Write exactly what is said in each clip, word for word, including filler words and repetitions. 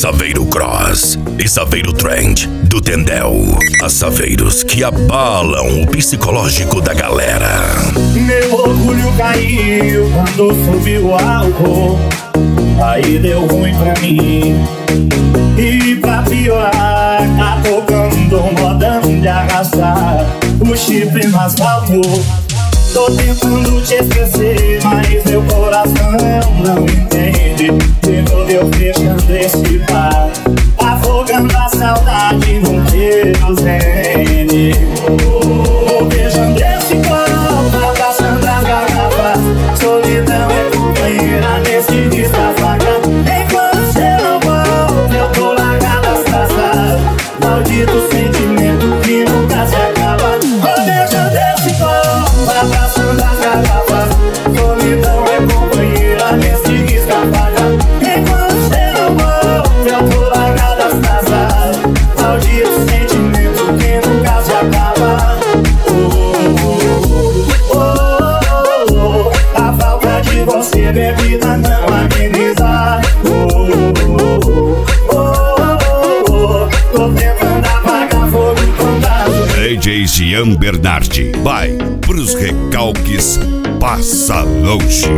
Saveiro Cross e Saveiro Trend do Tendel. As saveiros que abalam o psicológico da galera. Meu orgulho caiu quando subiu o álcool, aí deu ruim pra mim. E pra piorar, tá tocando modão de arrastar o chifre no asfalto. Tô tentando te esquecer, mas meu coração não entende. De novo eu fechando esse bar, afogando a saudade num querosene. Oh, beijando esse copo, abraçando as garrafas. Solidão é companheira nesse descafaga. Enquanto você não volta, eu tô largado as taças. Maldito sentimento que nunca se acaba. Oh, beijando esse copo, abraçando as garrafas. Solidão é companheira nesse descafaga. Enquanto você não volta, eu tô largado as taças. Maldito sentimento que nunca se acaba. Oh, oh, oh, oh. A falta de você, bebida, não ameniza. Oh, oh, oh, oh. Tô tentando apagar fogo com braço. D J Jean Bernardi vai pros recalques, passa longe.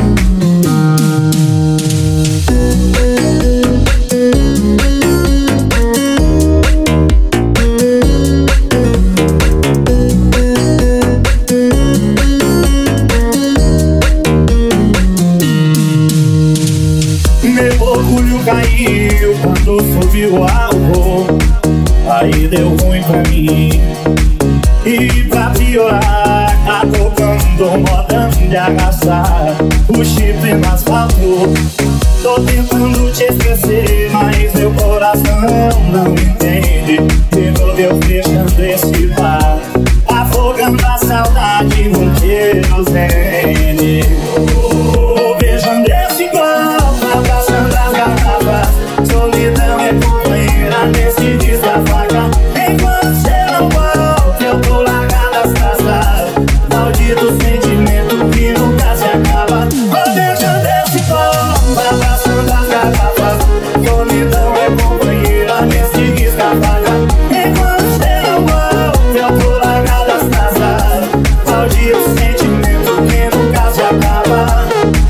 Meu orgulho caiu quando subiu o álcool, aí deu ruim pra mim. E pra piorar, tá tocando modão de arrastar o chifre no asfalto. Tô tentando te esquecer, mas meu coração não entende. De novo eu fechando esse bar, afogando a saudade num querosene. Oh, beijando esse copo, abraçando as garrafas. Solidão é companheira nesse descafaga. Enquanto você não volta, eu tô largado as taças. Maldito sentimento que nunca se acaba. Oh, beijando esse copo, abraçando as garrafas. Solidão é companheira nesse descafaga. Enquanto você não volta, eu tô largado as taças. Maldito sentimento que nunca se acaba.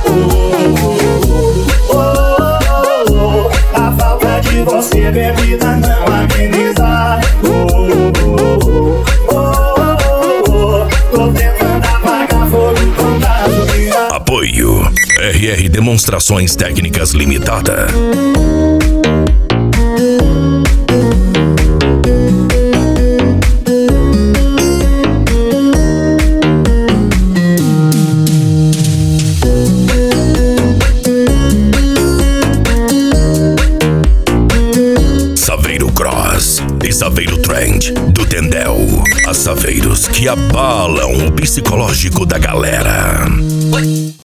Oh, oh, oh, oh. A falta de você, bebida, não ameniza. Oh, oh, oh, oh, oh. Tô tentando apagar fogo com gasolina. Apoio R R Demonstrações Técnicas Limitada. Saveiro Cross e Saveiro Trend do Tendel. As saveiros que abalam o psicológico da galera.